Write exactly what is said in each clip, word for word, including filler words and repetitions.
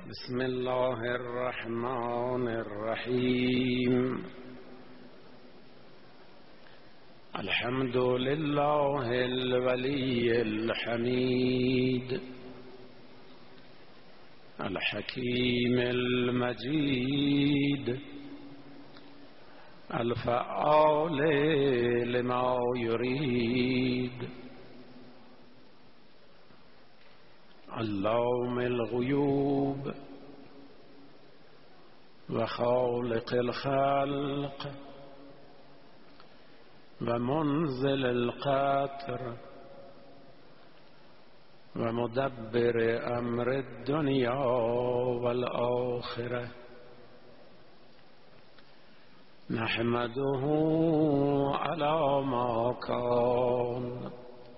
بسم الله الرحمن الرحيم. الحمد لله الولي الحميد الحكيم المجيد الفعال لما يريد علام الغيوب وخالق الخلق ومنزل القطر ومدبر أمر الدنيا والآخرة، نحمده على ما كان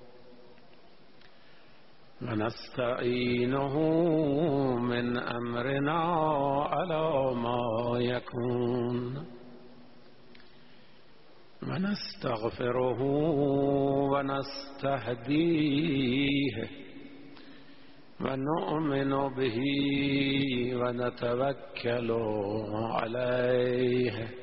ونستعينه من أمرنا على ما يكون، ونستغفره ونستهديه ونؤمن به ونتوكل عليه،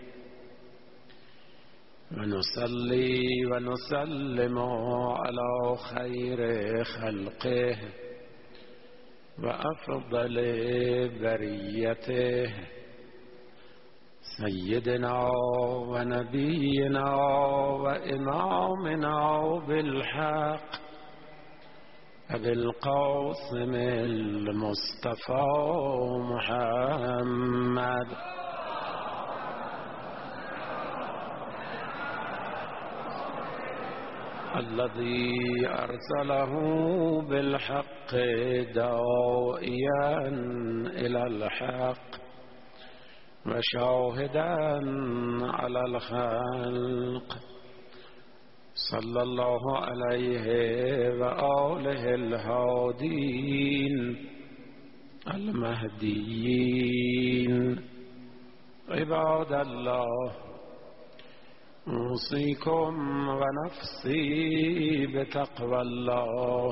ونصلي ونسلم على خير خلقه وأفضل بريته سيدنا ونبينا وإمامنا بالحق أبي القاسم المصطفى محمد الذي أرسله بالحق داعيا إلى الحق وشاهدا على الخلق، صلى الله عليه وآله الهادين المهديين. عباد الله، أوصيكم ونفسي بتقوى الله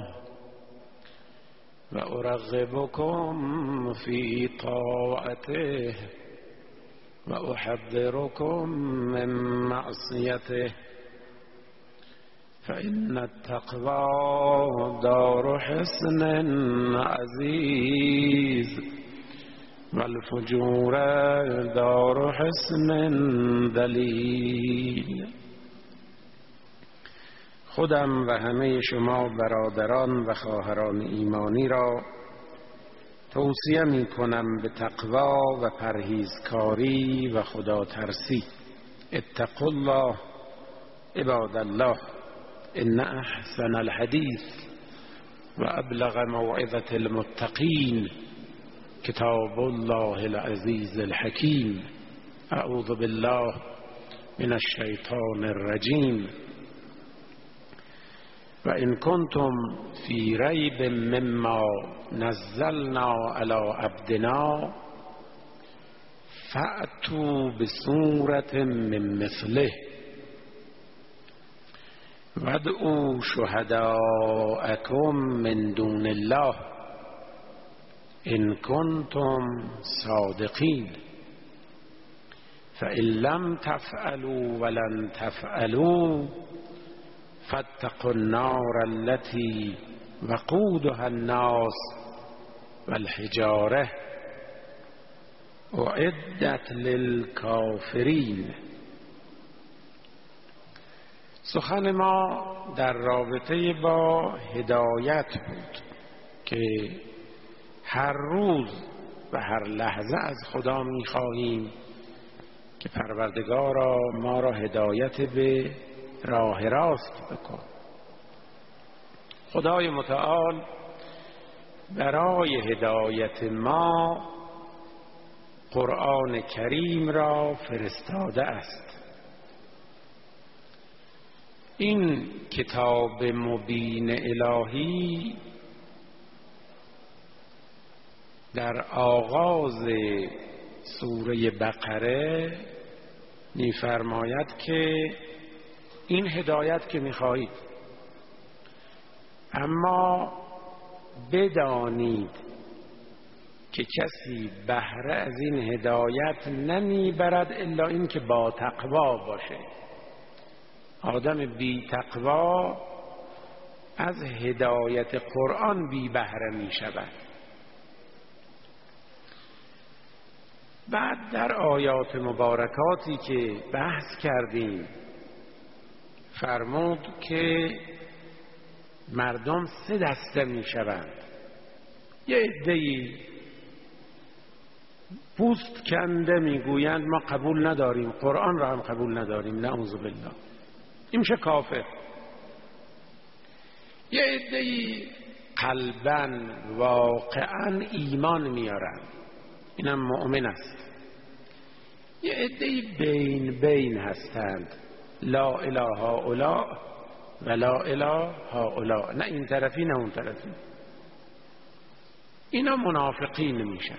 وأرغبكم في طاعته وأحذركم من معصيته، فإن التقوى دار حسن عزيز والفجور دار حسن ذلیل. خودم و همه شما برادران و خواهران ایمانی را توصیه می کنم به تقوا و پرهیزکاری و خدا ترسی. اتقوا الله عباد الله، ان احسن الحدیث و ابلغ موعظة المتقین کتاب الله العزیز الحکیم. اعوذ بالله من الشیطان الرجیم. و ان کنتم فی ریب مما نزلنا علی عبدنا فأتوا بسورة من مثله وادعوا شهداءکم من دون الله ان کنتم صادقین فإن لم تفعلوا ولن تفعلوا فاتقوا النار التي وقودها الناس والحجارة اعدت للکافرین. سخن ما در رابطه با هدایت بود که هر روز و هر لحظه از خدا می‌خواهیم که پروردگارا ما را هدایت به راه راست بکن. خدای متعال برای هدایت ما قرآن کریم را فرستاده است. این کتاب مبین الهی در آغاز سوره بقره می‌فرماید که این هدایت که می‌خواهید، اما بدانید که کسی بهره از این هدایت نمیبرد الا این که با تقوا باشه. آدم بی تقوا از هدایت قرآن بی بهره می شود. بعد در آیات مبارکاتی که بحث کردیم فرمود که مردم سه دسته می شوند. یه عده‌ای پوست کنده می گویند ما قبول نداریم، قرآن را هم قبول نداریم، نعوذ بالله، این میشه کافر. یه عده‌ای قلباً واقعاً ایمان میارن، اینم مؤمن است. یه عده‌ای بین بین هستند، لا اله هؤلاء و لا اله هؤلاء، نه این طرفی نه اون طرفی. اینا منافقین میشن.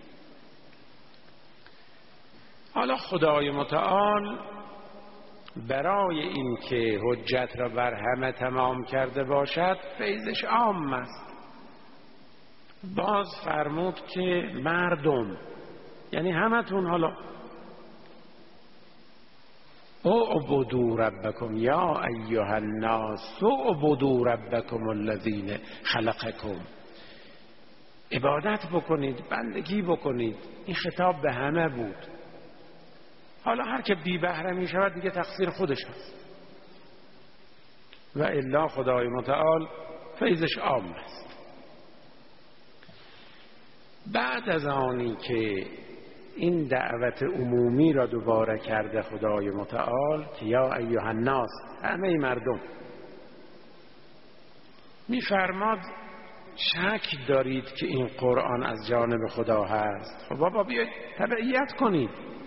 حالا خدای متعال برای این که حجت را بر همه تمام کرده باشد فیضش عام است. باز فرمود که مردم، یعنی همتون، حالا اعبدوا ربکم یا ایها الناس اعبدوا ربکم الذین خلقکم، عبادت بکنید، بندگی بکنید. این خطاب به همه بود. حالا هر که بی بهره می شود دیگه تقصیر خودش هست و الا خدای متعال فیضش عام است. بعد از آنی که این دعوت عمومی را دوباره کرده خدای متعال که یا ایها الناس، همه مردم، میفرماد شک دارید که این قرآن از جانب خدا هست؟ خب بابا بیاید تبعیت کنید.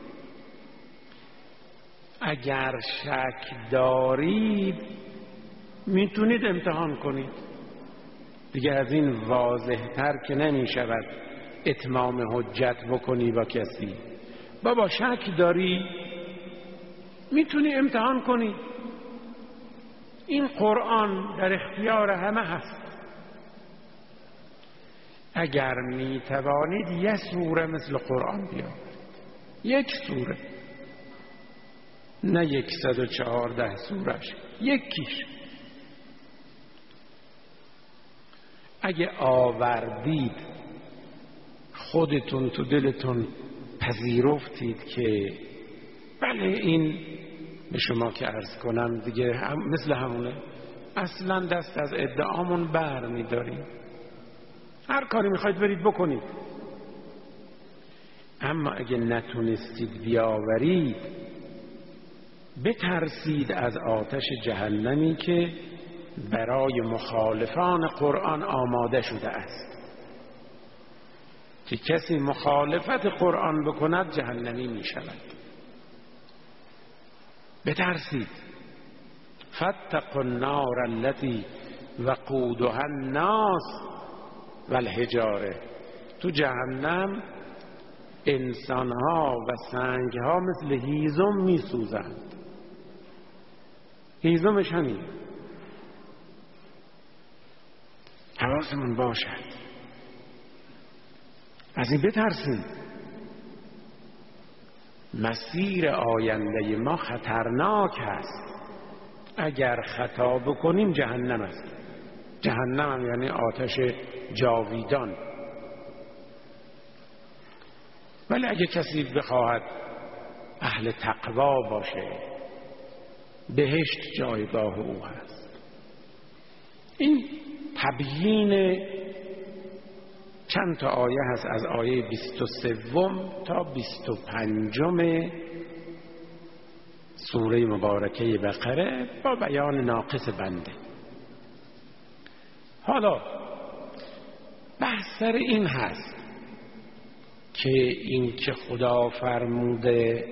اگر شک دارید میتونید امتحان کنید. دیگه از این واضح تر که نمی شود اتمام حجت بکنی با کسی. بابا شک داری، میتونی امتحان کنی. این قرآن در اختیار همه هست. اگر می توانید یک سوره مثل قرآن بیاورید، یک سوره، نه یکصد و چهارده سورش، یکیش. اگه آوردید خودتون تو دلتون پذیرفتید که بله این به شما که عرض کنم دیگه هم مثل همونه، اصلا دست از ادعامون بر می‌داریم، هر کاری میخواید برید بکنید. اما اگه نتونستید بیاورید بترسید از آتش جهنمی که برای مخالفان قرآن آماده شده است، که کسی مخالفت قرآن بکند جهنمی می شود. بترسید. فاتقوا النار التي وقودها الناس والحجاره. تو جهنم انسانها و سنگها مثل هیزم می سوزند. هیزمش همین. حواسمون باشد، از این بترسیم. مسیر آینده ما خطرناک هست. اگر خطا بکنیم جهنم است. جهنم هم یعنی آتش جاویدان. ولی اگه کسی بخواهد اهل تقوا باشه بهشت جایگاه او هست. این تبیین چند تا آیه هست از آیه بیست و سه تا بیست و پنج سوره مبارکه بقره با بیان ناقص بنده. حالا بحث سر این هست که این که خدا فرموده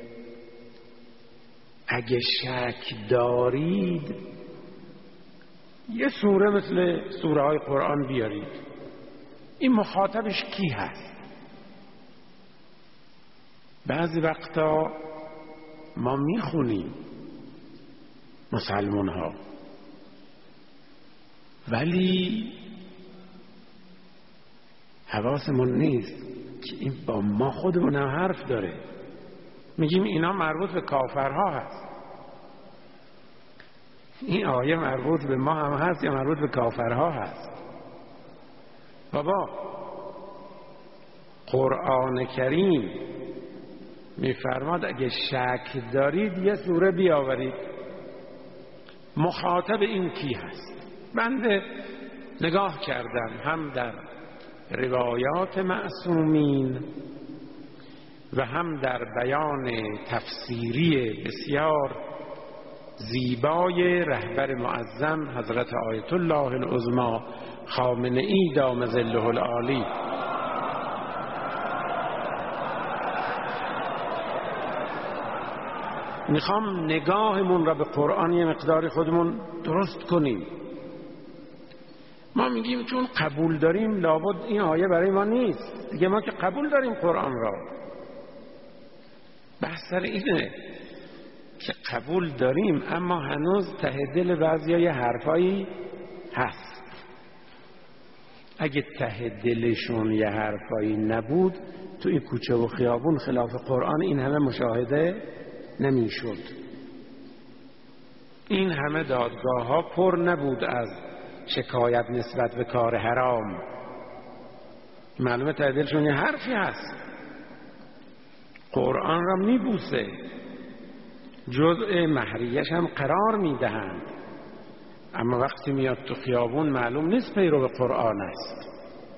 اگه شک دارید یه سوره مثل سوره های قرآن بیارید، این مخاطبش کی هست؟ بعضی وقتا ما میخونیم مسلمان ها، ولی حواسمون نیست که این با ما خودمون هم حرف داره. میگیم اینا مربوط به کافرها هست. این آیه مربوط به ما هم هست یا مربوط به کافرها هست؟ بابا قرآن کریم میفرماد اگه شک دارید یه سوره بیاورید. مخاطب این کی هست؟ بنده نگاه کردم هم در روایات معصومین و هم در بیان تفسیری بسیار زیبای رهبر معظم حضرت آیت الله العظمی خامنه‌ای دام ظله العالی. میخوام نگاهمون را به قرآن یه مقداری خودمون درست کنیم. ما میگیم چون قبول داریم لابد این آیه برای ما نیست دیگه. ما که قبول داریم قرآن را. بحث سر اینه که قبول داریم اما هنوز ته دل بعضیا یه حرفایی هست. اگه ته دلشون یه حرفایی نبود تو این کوچه و خیابون خلاف قرآن این همه مشاهده نمیشد. این همه دادگاه ها پر نبود از شکایت نسبت به کار حرام. معلومه ته دلشون یه حرفی هست. قرآن را میبوسه، جزء مهریش هم قرار میدهند، اما وقتی میاد تو خیابون معلوم نیست پیرو قرآن است.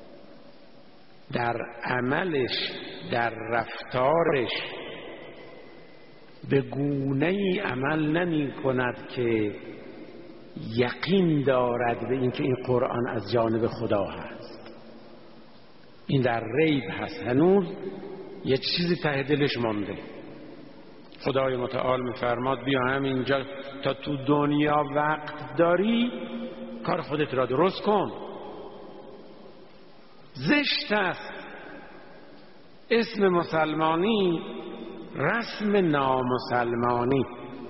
در عملش، در رفتارش به گونه‌ای عمل نمی کند که یقین دارد به اینکه این قرآن از جانب خدا هست. این در ریب هست، هنوز یه چیزی ته دلش مانده. خدای متعال میفرماد بیا همینجا تا تو دنیا وقت داری کار خودت را درست کن. زشت است اسم مسلمانی رسم نامسلمانی.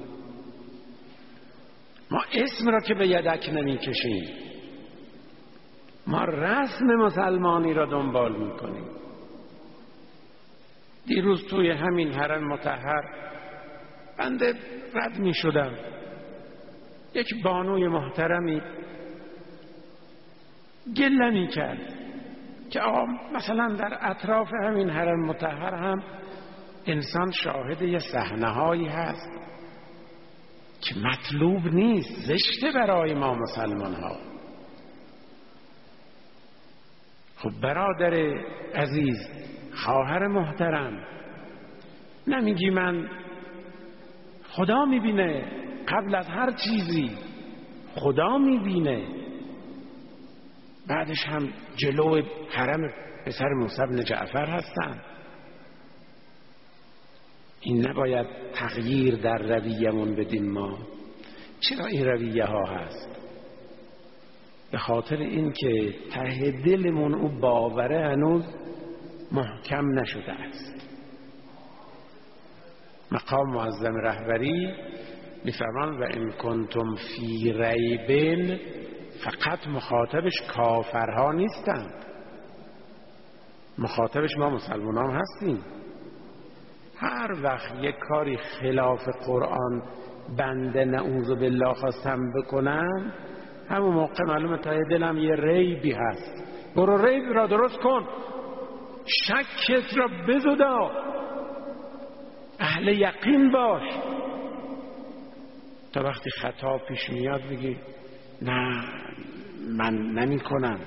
ما اسم را که به یدک نمی کشیم، ما رسم مسلمانی را دنبال می کنیم. دیروز توی همین حرم مطهر بنده رد می شدم، یک بانوی محترمی گله می کرد که آقا مثلا در اطراف همین حرم مطهر هم انسان شاهد یه صحنه‌هایی هست که مطلوب نیست، زشته برای ما مسلمان ها. خب برادر عزیز، خواهر محترم، نمیگی من خدا میبینه؟ قبل از هر چیزی خدا میبینه. بعدش هم جلو حرم پسر موسی بن جعفر هستن. این نباید تغییر در رویه‌مون بدیم ما. چرا این رویه ها هست؟ به خاطر این که ته دلمون او باوره هنوز محکم نشده است. مقام معظم رهبری میفرمان و ان کنتم فی ریبن، فقط مخاطبش کافرها نیستند، مخاطبش ما مسلمانان هستیم. هر وقت یک کاری خلاف قرآن بنده نعوذ بالله خواستم بکنم، همون موقع معلومه ته دلم یه ریبی هست. برو ریب را درست کن، شکت را بزدا، اهل یقین باش، تا وقتی خطا پیش میاد بگی نه من نمی کنم،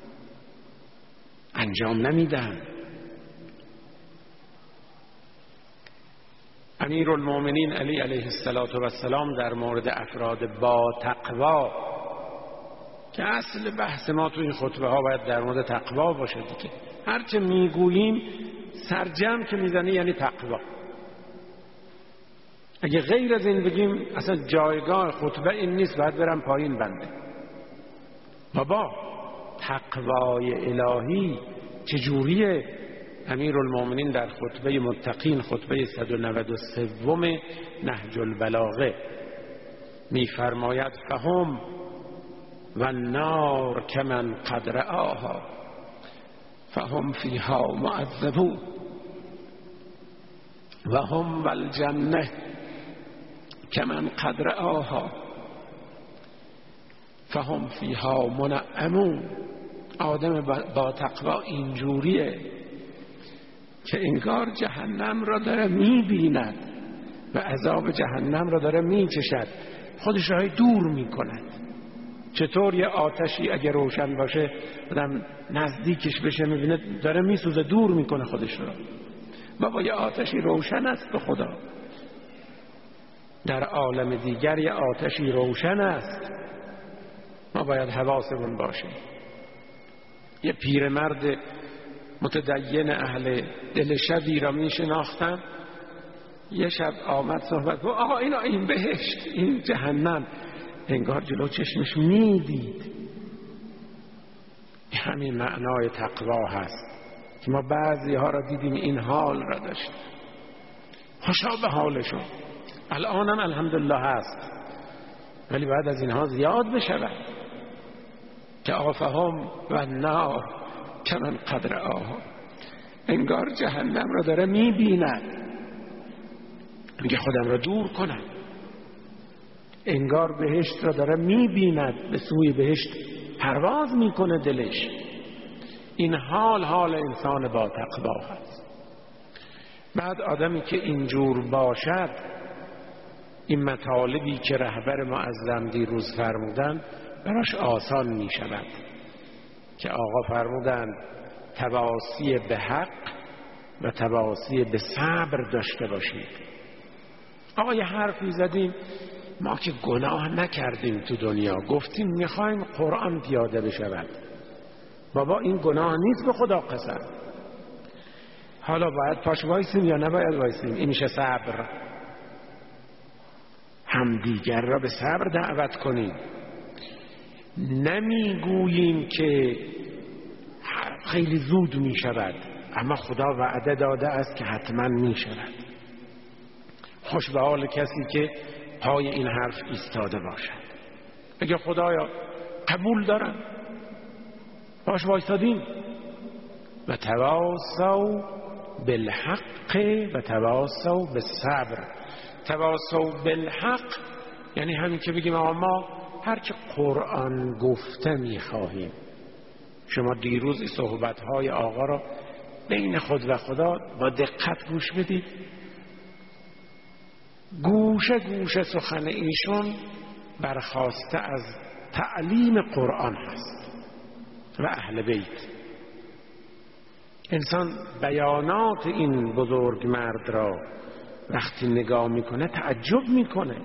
انجام نمیدم. امیرالمومنین علی علیه السلام در مورد افراد با تقوا، که اصل بحث ما تو این خطبه ها باید در مورد تقوا باشه دیگه، هرچه میگوییم سرجم که میزنی یعنی تقوا. اگه غیر از این بگیم اصلا جایگاه خطبه این نیست، باید برم پایین بنده. بابا تقوای الهی چجوریه؟ امیرالمومنین در خطبه متقین، خطبه صد و نود و سه نهج البلاغه میفرماید فهم و النار کمن قد رآها فهم فیها معذبون و هم والجنه کمن قد رآها فهم فیها منعمون. آدم با تقوا اینجوریه که انگار جهنم را داره میبیند و عذاب جهنم را داره میچشد، خودش را دور میکند. چطور یه آتشی اگه روشن باشه آدم نزدیکش بشه میبینه داره میسوزه، دور میکنه خودش را. بابا یه آتشی روشن است به خدا، در عالم دیگر یه آتشی روشن است، ما باید حواسمون باشه. یه پیرمرد متدین اهل دل شبی را می شناختم، یه شب آمد صحبت بود، آقا اینا این بهشت این جهنم، انگار جلو چشمش می دید. همین معنای تقوا هست که ما بعضی ها را دیدیم این حال را داشت، خوشا به حالشون، الانم الحمدلله هست، ولی بعد از اینها زیاد بشود که آفهم و نار کمن قدر آها. انگار جهنم را داره میبیند، میگه خودم را دور کنم. انگار بهشت را داره میبیند، به سوی بهشت پرواز میکنه دلش. این حال حال انسان با تقوا هست. بعد آدمی که اینجور باشد، این مطالبی که رهبر معظم دیروز فرمودن براش آسان می شود که آقا فرمودن تواصی به حق و تواصی به صبر داشته باشید. آقا یه حرفی زدیم، ما که گناه نکردیم تو دنیا، گفتیم میخوایم قرآن پیاده بشود. بابا این گناه نیست به خدا قسم. حالا باید پاش وایسیم یا نباید وایسیم؟ این میشه صبر. همدیگر را به صبر دعوت کنیم. نمیگوییم که خیلی زود می شود، اما خدا وعده داده است که حتما می شود. خوش به حال کسی که پای این حرف ایستاده باشد، بگه خدایا قبول دارم، باش وایسادیم. و تواصوا بالحق و تواصوا بالصبر. تواصوا بالحق یعنی همین که بگیم آقا ما هرچه قرآن گفته میخواهیم. شما دیروز این صحبتهای آقا را بین خود و خدا با دقت گوش بدید. گوشه گوشه سخن ایشون برخواسته از تعلیم قرآن هست و اهل بیت. انسان بیانات این بزرگ مرد را وقتی نگاه میکنه تعجب میکنه.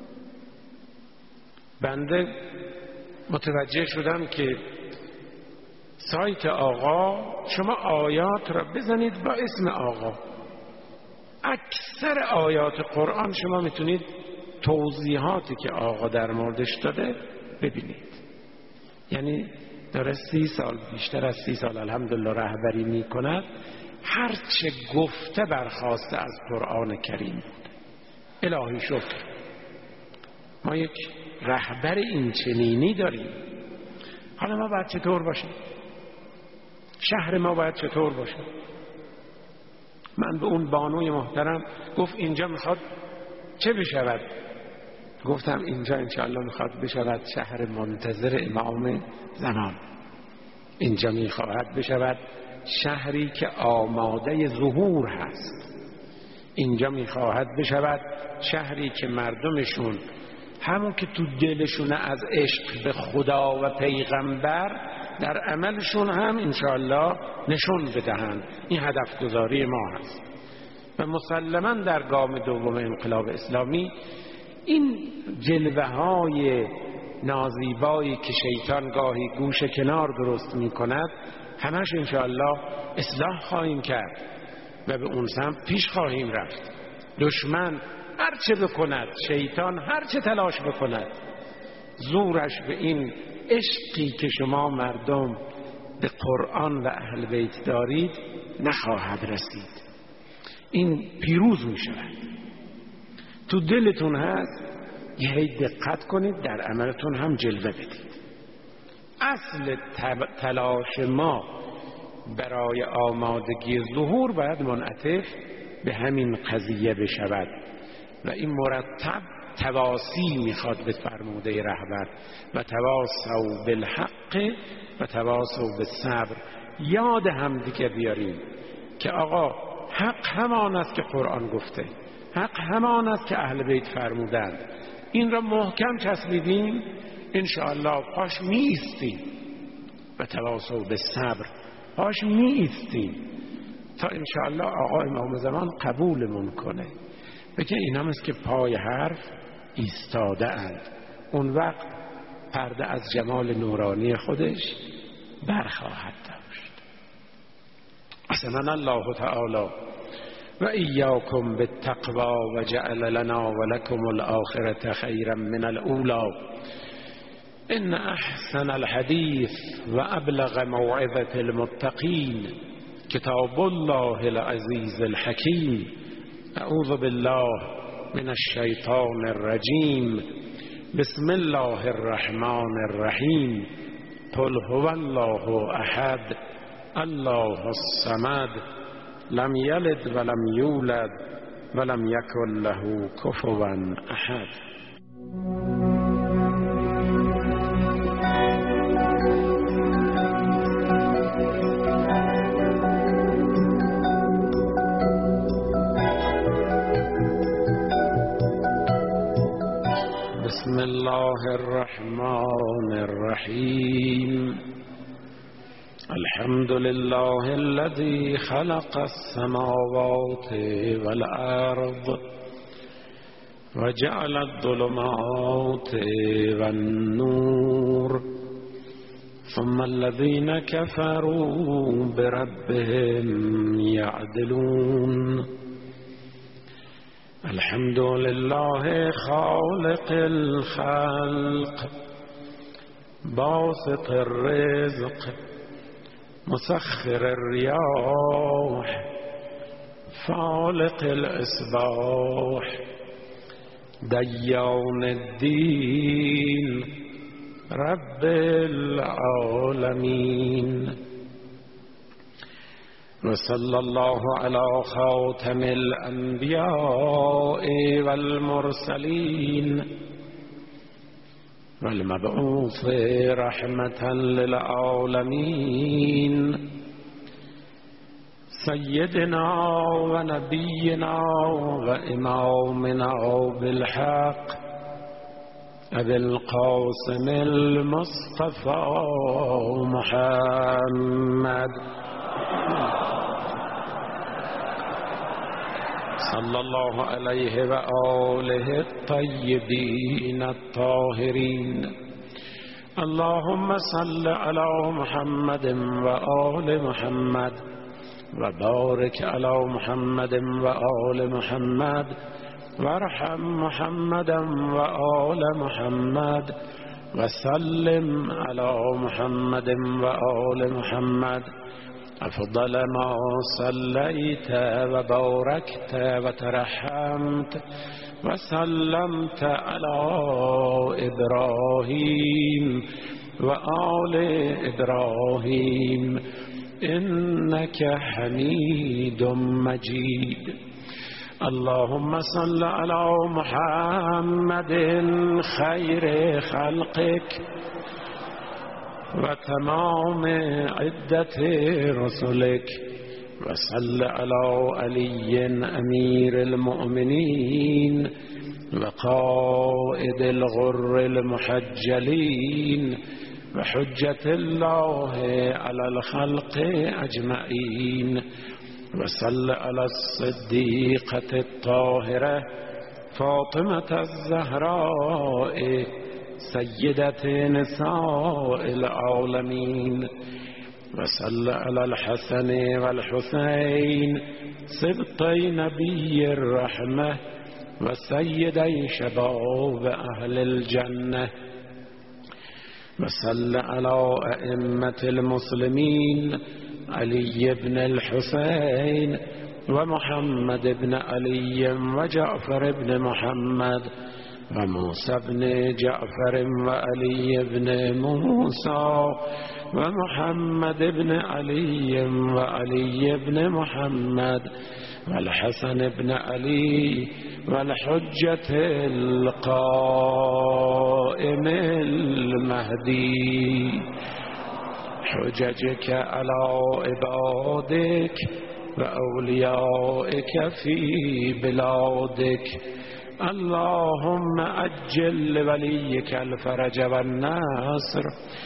بنده متوجه شدم که سایت آقا شما آیات را بزنید با اسم آقا، اکثر آیات قرآن شما میتونید توضیحاتی که آقا در موردش داده ببینید. یعنی داره سی سال بیشتر از سی سال الحمدلله رهبری میکند، هرچه گفته برخواسته از قرآن کریم بود. الهی شکر ما یک رهبر این چنینی داریم. حالا ما باید چطور باشیم؟ شهر ما باید چطور باشه؟ من به اون بانوی محترم گفت اینجا میخواد چه بشود؟ گفتم اینجا انشاءالله میخواد بشود شهر منتظر امام زمان. اینجا میخواهد بشود شهری که آماده ظهور هست. اینجا میخواهد بشود شهری که مردمشون همون که تو دلشونه از عشق به خدا و پیغمبر در عملشون هم انشاءالله نشون بدهند. این هدف گذاری ما هست و مسلماً در گام دوم انقلاب اسلامی این جلوه های نازیبایی که شیطان گاهی گوشه کنار درست می کند همش انشاءالله اصلاح خواهیم کرد و به اون سمت پیش خواهیم رفت. دشمن هرچه بکند، شیطان هرچه تلاش بکند، زورش به این عشقی که شما مردم به قرآن و اهل بیت دارید نخواهد رسید. این پیروز می شود. تو دلتون هست، یه دقت کنید، در عملتون هم جلوه بدید. اصل تلاش ما برای آمادگی ظهور باید منعطف به همین قضیه بشود و این مرتب تواصی میخواد به فرموده رهبر و تواصوا بالحق و تواصوا بالصبر. یاد هم دیگه بیاریم که آقا حق همان است که قرآن گفته، حق همان است که اهل بیت فرمودند. این را محکم چسبیدیم انشاءالله پاش می ایستیم و تواصوا بالصبر پاش می ایستیم تا انشاءالله آقا امام زمان قبولمون کنه، بگه این هم است که پای حرف ایستاده اند. اون وقت پرده از جمال نورانی خودش برخواهد داشت. اصلا الله تعالی و ایاکم بالتقوا و جعل لنا و لکم الآخرة خیرا من الاولی. ان احسن الحدیث و ابلغ موعظة المتقین کتاب الله العزیز الحکیم. اعوذ بالله من الشیطان الرجیم. بسم الله الرحمن الرحیم. قل هو الله احد الله الصمد لم یلد ولم یولد ولم یکن له کفوا احد. بسم الله الرحمن الرحیم. الحمد لله الذي خلق السماوات والأرض وجعل الظلمات والنور ثم الذين كفروا بربهم يعدلون. الحمد لله خالق الخلق باسط الرزق مسخر الرياح فالق الإصباح ديان الدين رب العالمين. وصلى الله على خاتم الأنبياء والمرسلين والمبعوث رحمة للعالمين سيدنا ونبينا وإمامنا بالحق أبي القاسم المصطفى محمد صلى الله عليه وآله الطيبين الطاهرين. اللهم صل على محمد وآل محمد وبارك على محمد وآل محمد وارحم محمدا وآل محمد وسلم على محمد وآل محمد أفضل ما صليت وباركت وترحمت وسلمت على إبراهيم وآل إبراهيم إنك حميد مجيد. اللهم صل على محمد خير خلقك وتمام عدة رسلك وصل على علي أمير المؤمنين وقائد الغر المحجلين وحجة الله على الخلق أجمعين. وصل على الصديقة الطاهرة فاطمة الزهراء سيدة نساء العالمين. وصل على الحسن والحسين سبطي نبي الرحمة وسيدي شباب أهل الجنة. وصل على أئمة المسلمين علي بن الحسين ومحمد بن علي وجعفر بن محمد و موسی بن جعفر و علی بن موسی و محمد بن علی و علی بن محمد و الحسن بن علی و الحجة القائم المهدی حججك على عبادك و اولیائك فی بلادك اللهم عجل لوليك الفرج والنصر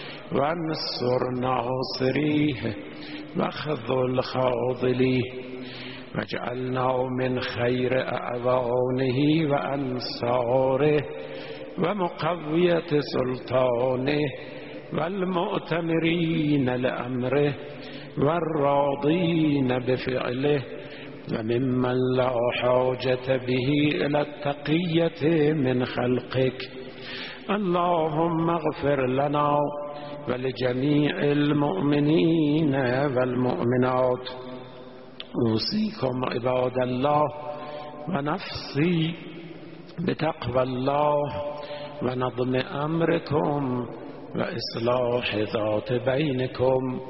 وانصر ناصريه واخذل خاذليه واجعلنا من خير أعوانه وأنصاره ومقوية سلطانه والمؤتمرين لأمره والراضين بفعله وممن لا حاجة به إلى التقية من خلقك اللهم اغفر لنا ولجميع المؤمنين والمؤمنات أوصيكم عباد الله ونفسي بتقوى الله ونظم أمركم وإصلاح ذات بينكم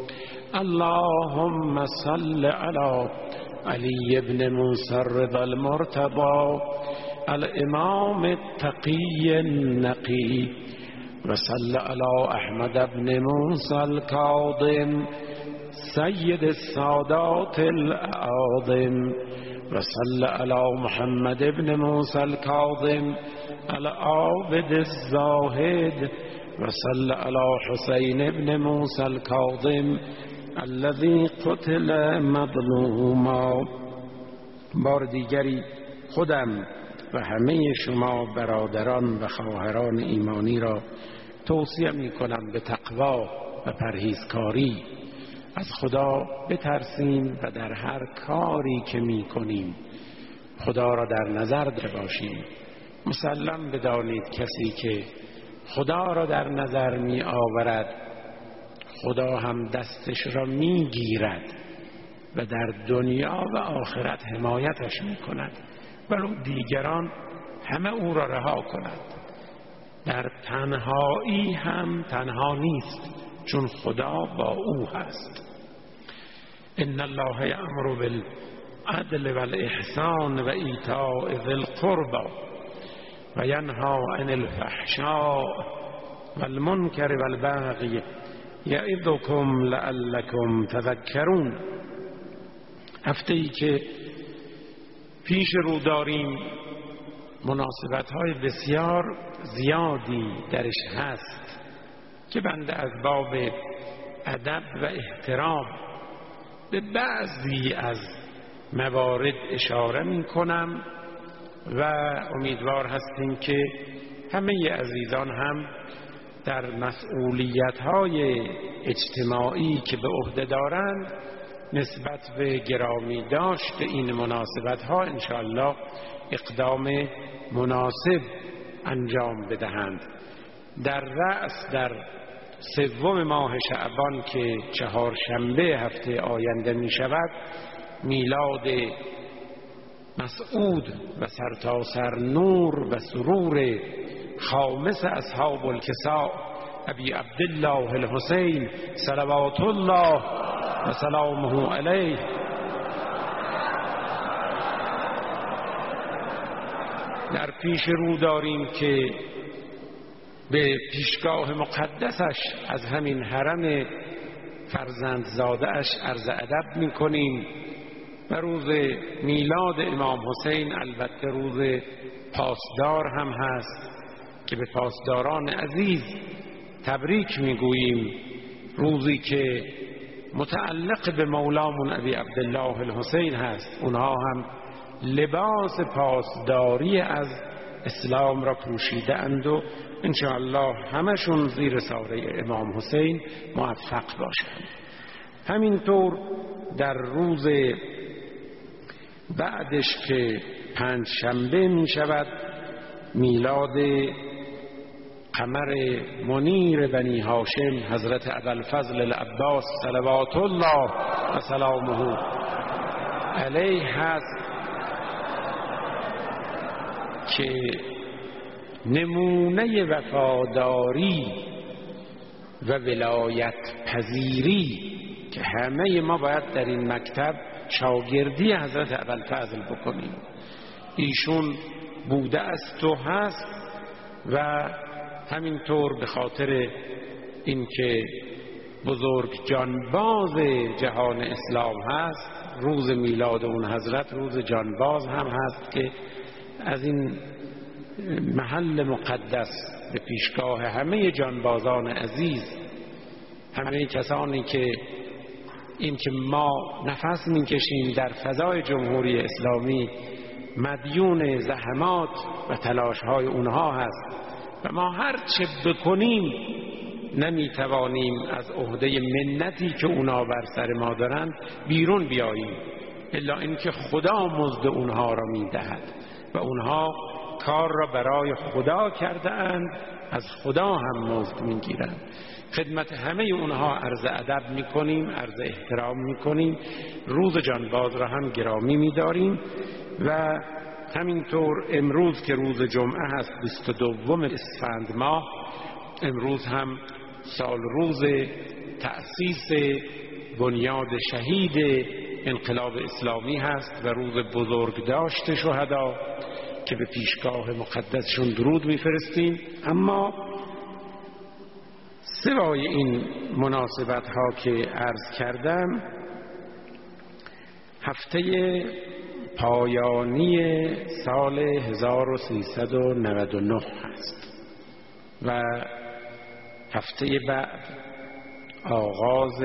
اللهم صل على علي بن موسى الرضا المرتضى الإمام التقي النقي وصل على أحمد بن موسى الكاظم سيد السادات الأعظم وصل على محمد بن موسى الكاظم العابد الزاهد وصل على حسين بن موسى الكاظم الذي قتل مظلوما. بار دیگری خودم و همه شما برادران و خواهران ایمانی را توصیه می کنم به تقوا و پرهیزکاری. از خدا بترسیم و در هر کاری که می کنیم خدا را در نظر داشته باشیم. مسلم بدانید کسی که خدا را در نظر می آورد خدا هم دستش را می گیرد و در دنیا و آخرت حمایتش می کند ولو دیگران همه او را رها کند. در تنهایی هم تنها نیست چون خدا با او هست. ان الله یأمر بالعدل والاحسان و ایتاء ذی القربى و ینهی عن الفحشاء والمنکر والبغی یعظکم لعلکم تذکرون. هفته‌ای که پیش رو داریم مناسبت‌های بسیار زیادی درش هست که بنده از باب ادب و احترام به بعضی از موارد اشاره می کنم و امیدوار هستیم که همه عزیزان هم در مسئولیت‌های اجتماعی که به عهده دارند نسبت به گرامی داشت این مناسبت‌ها انشاءالله اقدام مناسب انجام بدهند. در رأس در سوم ماه شعبان که چهارشنبه هفته آینده می شود میلاد مسعود و سرتاسر نور و سرور خامس اصحاب الکساء ابی عبدالله الحسین صلوات الله و سلامه علیه در پیش رو داریم که به پیشگاه مقدسش از همین حرم فرزندزاده‌اش عرض ادب می کنیم و روز میلاد امام حسین البته روز پاسدار هم هست که به پاسداران عزیز تبریک می گوییم. روزی که متعلق به مولامون ابی عبدالله الحسین هست. اونها هم لباس پاسداری از اسلام را پوشیده اند و انشاءالله همشون زیر سایه امام حسین موفق باشند. همینطور در روز بعدش که پنج شنبه می شود میلاد قمر منیر بنی هاشم حضرت ابوالفضل العباس صلوات الله و سلامه علیه هست که نمونه وفاداری و ولایت پذیری که همه ما باید در این مکتب شاگردی حضرت ابوالفضل بکنیم. ایشون بوده است و هست و همینطور به خاطر اینکه بزرگ جانباز جهان اسلام هست، روز میلاد اون حضرت روز جانباز هم هست که از این محل مقدس به پیشگاه همه جانبازان عزیز، همه کسانی که این که ما نفس میکشیم در فضای جمهوری اسلامی مدیون زحمات و تلاش‌های اونها هست و ما هر چه بکنیم نمیتوانیم از عهده منتی که اونا بر سر ما دارند بیرون بیاییم، الا اینکه خدا مزد اونها را میدهد و اونها کار را برای خدا کرده اند، از خدا هم مزد میگیرند. خدمت همه اونها عرض ادب میکنیم، عرض احترام میکنیم، روز جانباز را هم گرامی میداریم و همینطور امروز که روز جمعه هست بیست و دوم اسفند ماه، امروز هم سال روز تأسیس بنیاد شهید انقلاب اسلامی هست و روز بزرگداشت شهدا که به پیشگاه مقدسشون درود میفرستیم. اما سوای این مناسبت ها که عرض کردم، هفته پایانی سال هزار و سیصد و نود و نه هست و هفته بعد آغاز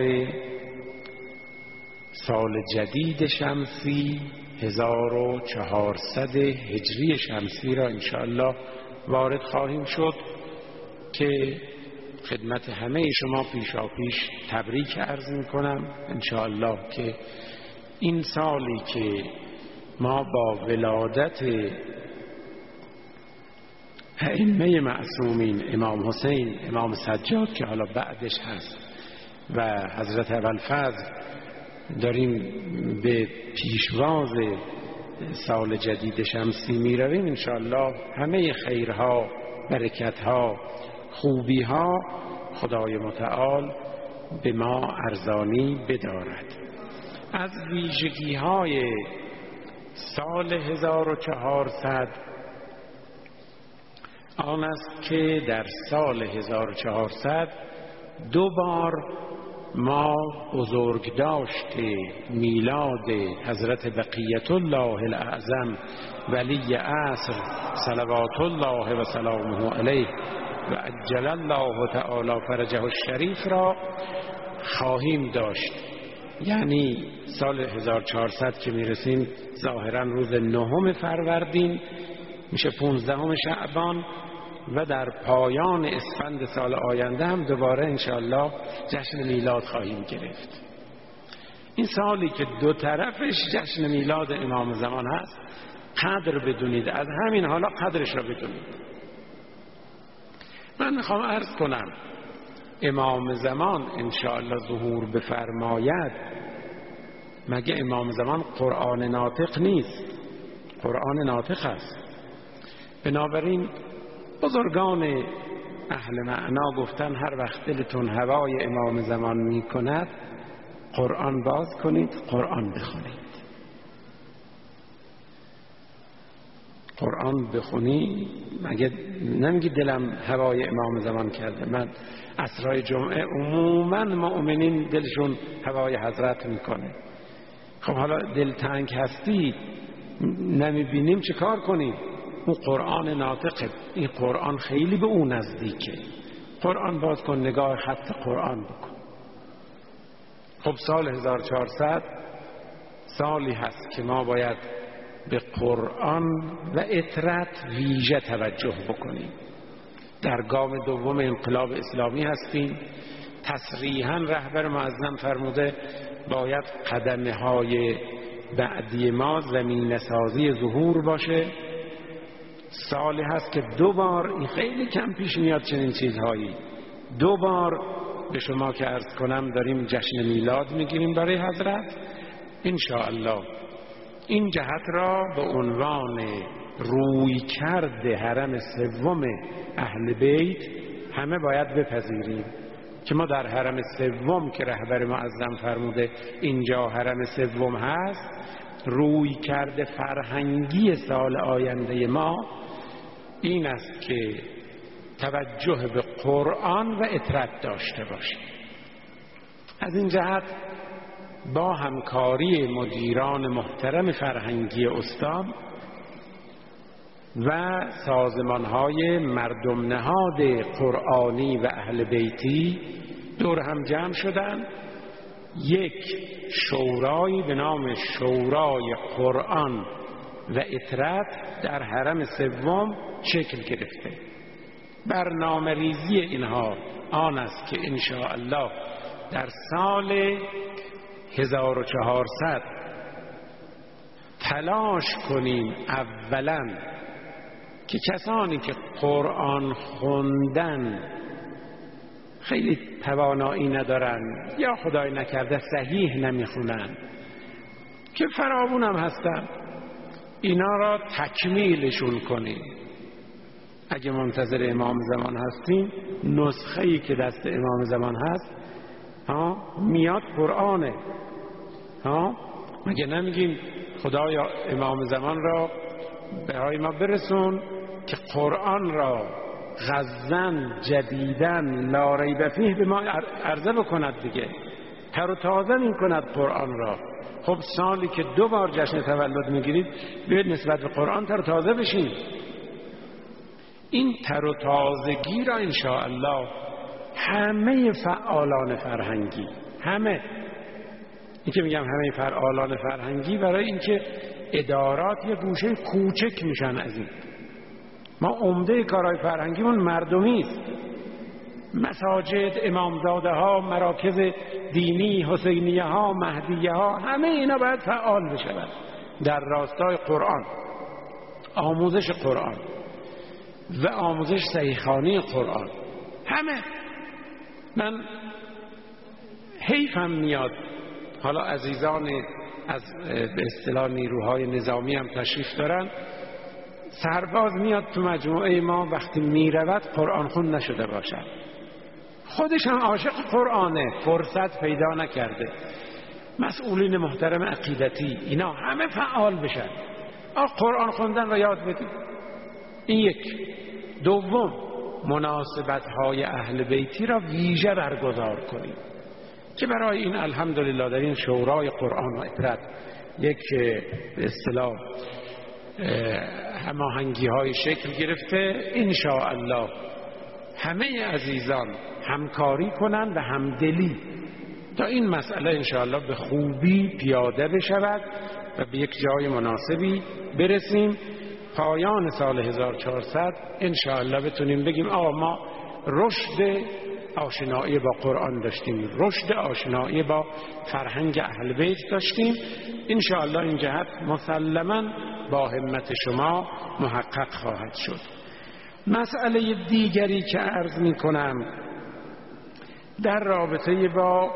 سال جدید شمسی هزار و چهارصد هجری شمسی را انشاءالله وارد خواهیم شد که خدمت همه شما پیشا پیش تبریک عرض می کنم. انشاءالله که این سالی که ما با ولادت ائمه معصومین امام حسین، امام سجاد که حالا بعدش هست و حضرت ابوالفضل داریم به پیشواز سال جدید شمسی می رویم، انشاءالله همه خیرها، برکتها، خوبیها خدای متعال به ما ارزانی بدارد. از ویژگی های سال هزار و چهارصد آن است که در سال هزار و چهارصد دو بار ما بزرگداشت میلاد حضرت بقیت الله الاعظم ولی عصر صلوات الله و سلامه علیه و عجل الله تعالی فرجه الشریف را خواهیم داشت. یعنی سال هزار و چهارصد که میرسیم ظاهرا روز نهم فروردین میشه پونزدهم شعبان و در پایان اسفند سال آینده هم دوباره انشاءالله جشن میلاد خواهیم گرفت. این سالی که دو طرفش جشن میلاد امام زمان هست قدر بدونید، از همین حالا قدرش را بدونید. من میخوام عرض کنم امام زمان انشاءالله ظهور بفرماید، مگه امام زمان قرآن ناطق نیست؟ قرآن ناطق است. بنابراین بزرگان اهل معنا گفتن هر وقت دلتون هوای امام زمان می کند قرآن باز کنید، قرآن بخونید. قرآن بخونی، مگه نمیگی دلم هوای امام زمان کرده؟ من عصرهای جمعه عموما مؤمنین دلشون هوای حضرت میکنه. خب حالا دلتنگ هستی نمیبینیم چه کار کنیم؟ اون قرآن ناطقه، این قرآن خیلی به اون نزدیکه. قرآن باز کن، نگاه خط قرآن بکن. خب سال هزار و چهارصد سالی هست که ما باید به قرآن و اطرت ویژه توجه بکنیم. در گام دوم انقلاب اسلامی هستیم. تصریحاً رهبر معظم فرموده باید قدمه های بعدی ما زمین سازی ظهور باشه. سالی هست که دو بار، این خیلی کم پیش میاد چنین چیزهایی، دو بار به شما که عرض کنم داریم جشن میلاد میگیریم برای حضرت. انشاءالله این جهت را به عنوان روی کرده حرم سوم اهل بیت همه باید بپذیریم که ما در حرم سوم که رهبر معظم فرموده اینجا حرم سوم هست، روی کرده فرهنگی سال آینده ما این است که توجه به قرآن و اطرت داشته باشیم. از این جهت با همکاری مدیران محترم فرهنگی استان و سازمان‌های مردم نهاد قرآنی و اهل بیتی دور هم جمع شدن، یک شورایی به نام شورای قرآن و اطرت در حرم سوم شکل گرفته. برنامه ریزی اینها آن است که ان شاء الله در سال هزار و چهارصد تلاش کنیم اولا که کسانی که قرآن خوندن خیلی توانایی ندارن یا خدای نکرده صحیح نمیخونن که فراوون هم هستن، اینا را تکمیلشون کنیم. اگه منتظر امام زمان هستیم، نسخه‌ای که دست امام زمان هست ها میاد قرآنه ها، مگه نمیگیم خدایا امام زمان را به های ما برسون که قرآن را غزن جدیدن لا ریب فیه به ما عرضه بکند دیگه، تر و تازه می کند قرآن را. خب سالی که دو بار جشن تولد میگیرید بیاید نسبت به قرآن تر و تازه بشین. این تر و تازگی را انشاءالله همه فعالان فرهنگی، همه این که میگم همه فعالان فرهنگی برای اینکه ادارات یه گوشه کوچک میشن از این، ما عمده کارهای فرهنگیمون مردمی است. مساجد، امامزاده ها، مراکز دینی، حسینیه ها، مهدیه ها، همه اینا باید فعال بشود در راستای قرآن، آموزش قرآن و آموزش صحیح‌خوانی قرآن. همه من حیفم میاد حالا عزیزان از به اصطلاح نیروهای نظامی هم تشریف دارن، سرباز میاد تو مجموعه ما وقتی میرود قرآن خون نشده باشد، خودش هم عاشق قرآنه، فرصت پیدا نکرده. مسئولین محترم عقیدتی اینا همه فعال بشن، آه قرآن خوندن را یاد بدید. این یک. دوم، مناسبت های اهل بیتی را ویژه برگزار کنیم که برای این الحمدلله در این شورای قرآن و اطرت یک به اصطلاح هماهنگی های شکل گرفته. ان شاء الله همه عزیزان همکاری کنند و همدلی تا این مسئله ان شاء الله به خوبی پیاده بشود و به یک جای مناسبی برسیم. پایان سال هزار و چهارصد ان شاء الله بتونیم بگیم آقا ما رشد آشنایی با قرآن داشتیم، رشد آشنایی با فرهنگ اهل بیت داشتیم. ان شاء الله این جهت مسلما با همت شما محقق خواهد شد. مسئله دیگری که عرض می کنم در رابطه با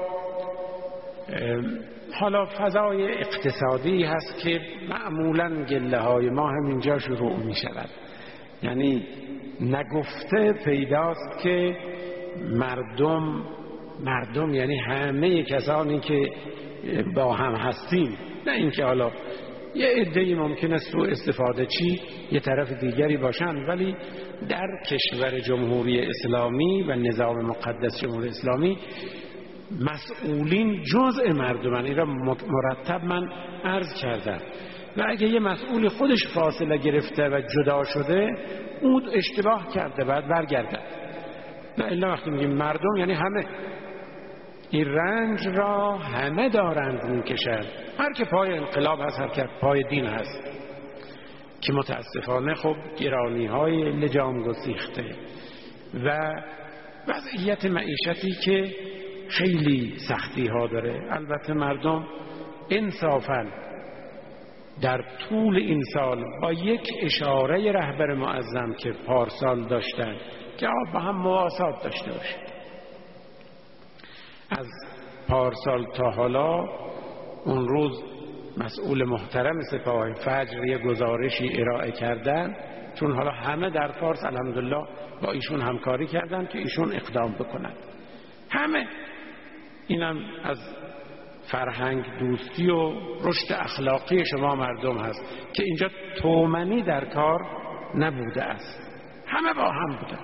حالا فضای اقتصادی هست که معمولا گله های ما همینجا شروع می شود. یعنی نگفته پیداست که مردم مردم یعنی همه کسانی که با هم هستیم، نه اینکه حالا یه عده‌ای ممکنه سوء استفاده چی یه طرف دیگری باشن، ولی در کشور جمهوری اسلامی و نظام مقدس جمهوری اسلامی مسئولین جزء مردمن. این را مرتب من عرض کردم و اگه یه مسئول خودش فاصله گرفته و جدا شده اون اشتباه کرده باید برگرده. نه الا وقتی میگیم مردم یعنی همه، این رنج را همه دارند میکشند، هر که پای انقلاب هست، هر که پای دین هست، که متاسفانه خب گرانی های لجام گسیخته و وضعیت معیشتی که خیلی سختی ها داره. البته مردم انصافاً در طول این سال با یک اشاره رهبر معظم که پارسال داشتن که با هم مواسات داشته باشید، از پارسال تا حالا اون روز مسئول محترم سپاه فجر یه گزارشی ارائه کردن، چون حالا همه در فارس الحمدلله با ایشون همکاری کردن که ایشون اقدام بکنن. همه اینم از فرهنگ دوستی و رشد اخلاقی شما مردم هست که اینجا تومنی در کار نبوده است، همه با هم بودن.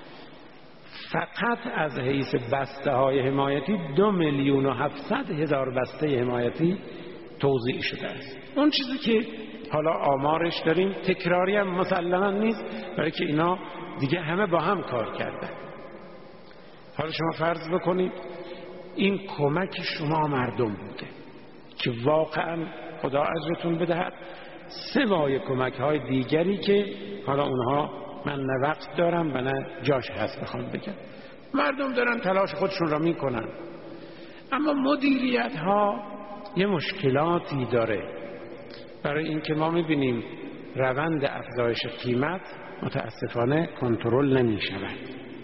فقط از حیث بسته های حمایتی دو میلیون و هفتصد هزار بسته حمایتی توزیع شده است. اون چیزی که حالا آمارش داریم تکراری هم مسلما نیست، برای که اینا دیگه همه با هم کار کردن. حالا شما فرض بکنید این کمک شما مردم بوده که واقعا خدا اجرتون بدهد، سوای کمک های دیگری که حالا اونها من نه وقت دارم و نه جاش هست بخوام بگم. مردم دارن تلاش خودشون را میکنن، اما مدیریت ها یه مشکلاتی داره. برای اینکه ما میبینیم روند افزایش قیمت متاسفانه کنترل نمیشود.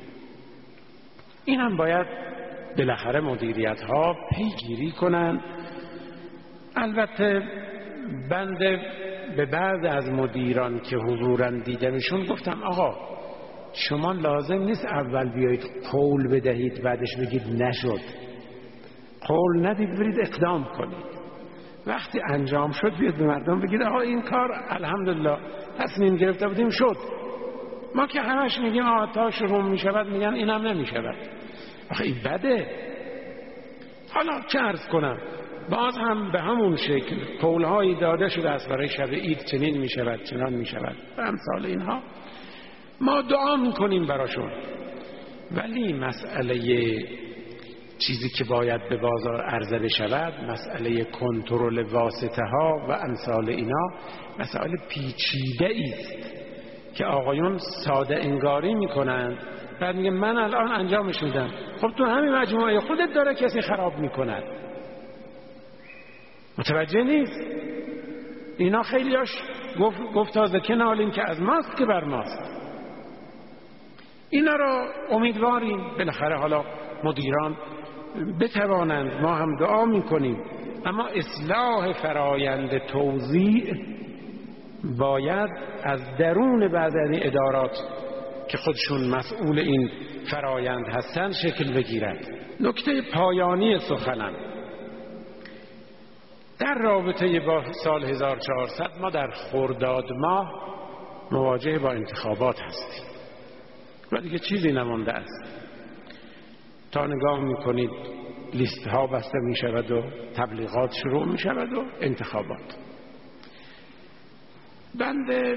این هم باید بالاخره مدیریت ها پیگیری کنن. البته بنده به بعض از مدیران که حضوراً دیدمشون گفتم آقا شما لازم نیست اول بیایید قول بدهید بعدش بگید نشد. قول ندید برید اقدام کنید، وقتی انجام شد بیاد به مردم بگید آقا این کار الحمدلله تصمیم گرفته بودیم شد. ما که همش میگیم آقا تا شروع میشود میگن اینم نمیشود. آخه این بده. حالا چه عرض کنم، باز هم به همون شکل قولهایی داده شده است برای شب عید چنین میشود چنان میشود و امثال اینها. ما دعا میکنیم براشون، ولی مسئله چیزی که باید به بازار عرضه بشود، مسئله کنترل واسطه ها و امثال اینا مسئله پیچیده است که آقایون ساده انگاری میکنن، بعد میگه من الان انجامش میدم. خب تو همین مجموعه خودت داره کسی خراب میکند، متوجه نیست. اینا خیلیاش گفت گفت تازه کنالین که از ماست که بر ماست. اینا را امیدواریم بالاخره حالا مدیران بتوانند، ما هم دعا میکنیم، اما اصلاح فرایند توزیع باید از درون بعضی ادارات که خودشون مسئول این فرایند هستند شکل بگیرد. نکته پایانی سخنم در رابطه با سال هزار و چهارصد، ما در خرداد ماه مواجه با انتخابات هستیم و دیگه چیزی نمانده است. تا نگاه میکنید لیست ها بسته می شود و تبلیغات شروع می شود و انتخابات. بنده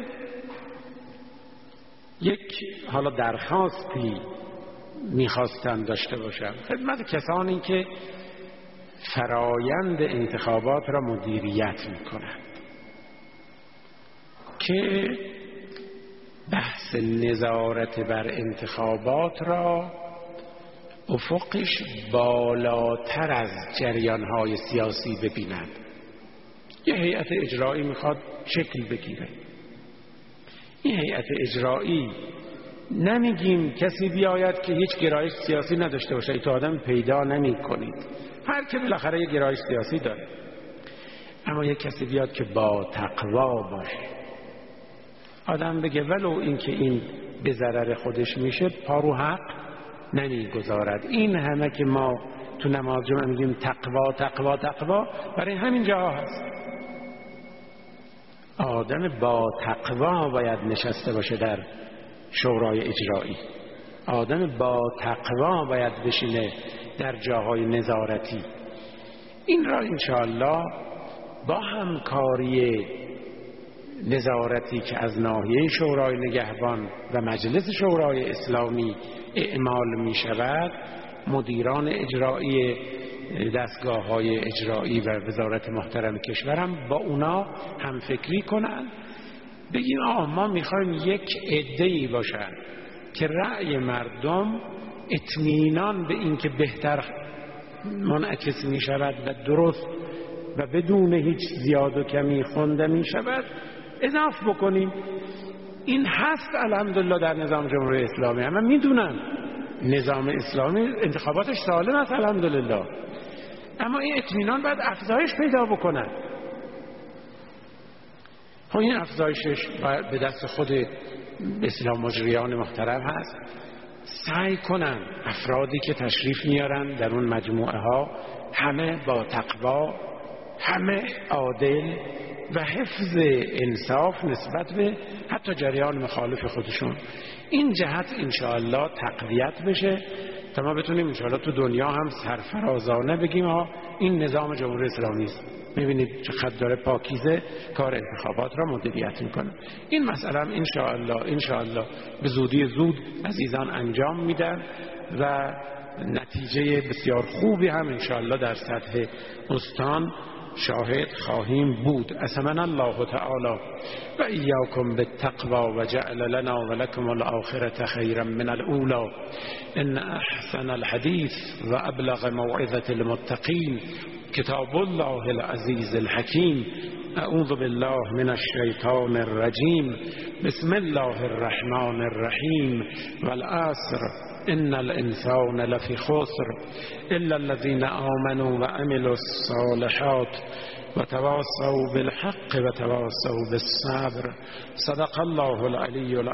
یک حالا درخواستی میخواستم داشته باشم خدمت کسانی که فرایند انتخابات را مدیریت میکنند که بحث نظارت بر انتخابات را افقش بالاتر از جریانهای سیاسی ببینند. یه هیئت اجرایی میخواد شکل بگیره. این هیئت اجرایی نمیگیم کسی بیاید که هیچ گرایش سیاسی نداشته باشه، تو آدم پیدا نمی کنید. هر که بالاخره یه گرایش سیاسی داره، اما یک کسی بیاد که با تقوا باشه. آدم بگه ولو این که این به ضرر خودش میشه پارو حق نمیگذارد. این همه که ما تو نماز جمعه میگیم تقوا تقوا تقوا، برای همین جاها هست. آدم با تقوا باید نشسته باشه در شورای اجرایی. آدم با تقوا باید بشینه در جاهای نظارتی. این را انشاءالله با همکاری نظارتی که از ناحیه شورای نگهبان و مجلس شورای اسلامی اعمال می شود، مدیران اجرایی دستگاه های اجرایی و وزارت محترم کشورم با اونا هم فکری کنن، بگیم آه ما میخوایم یک عده‌ای باشن که رأی مردم اطمینان به این که بهتر منعکس می شود و درست و بدون هیچ زیاد و کمی خونده می شود اضافه بکنیم. این هست الحمدلله در نظام جمهوری اسلامی، همه میدونن نظام اسلامی انتخاباتش سالم است الحمدلله، اما این اطمینان باید افزایش پیدا بکنن. خب این افزایشش به دست خود اسلام مجریان محترم هست. سعی کنن افرادی که تشریف میارن در اون مجموعه ها همه با تقوا، همه عادل و حفظ انصاف نسبت به حتی جریان مخالف خودشون. این جهت انشاءالله تقویت بشه تا ما بتونیم انشاءالله تو دنیا هم سرفرازانه بگیم ها این نظام جمهوری اسلامی است. میبینید چقدر داره پاکیزه کار انتخابات را مدیریت میکنه. این مسئله هم انشاءالله انشاءالله به زودی زود عزیزان انجام میدن و نتیجه بسیار خوبی هم انشاءالله در سطح استان شاهد خواهیم بود. اسمن الله تعالی و ایاکم بالتقوى و جعل لنا و لکم الآخرة خیرا من الاولی. ان احسن الحدیث و ابلغ موعظة المتقین کتاب الله العزیز الحکیم. اعوذ بالله من الشیطان الرجیم. بسم الله الرحمن الرحیم. والعصر ان الانسان لفی خسر الا الذين آمنوا وعملوا الصالحات وتواصوا بالحق وتواصوا بالصبر. صدق الله العلی العظیم.